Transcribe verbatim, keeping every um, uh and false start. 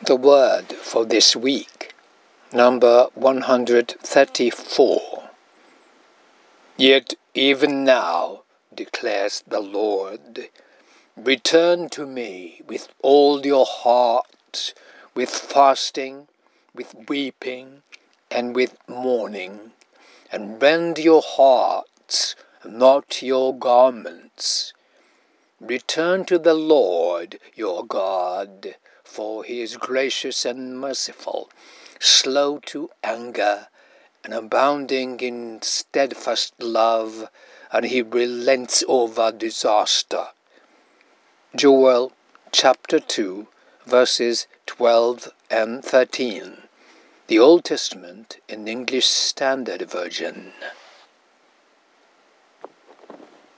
The word for this week, number one hundred thirty-four. Yet even now, declares the Lord, return to me with all your heart, with fasting, with weeping, and with mourning, and rend your hearts, not your garments. Return to the Lord your God, for he is gracious and merciful, slow to anger, and abounding in steadfast love, and he relents over disaster. Joel chapter two, verses twelve and thirteen. The Old Testament in English Standard Version.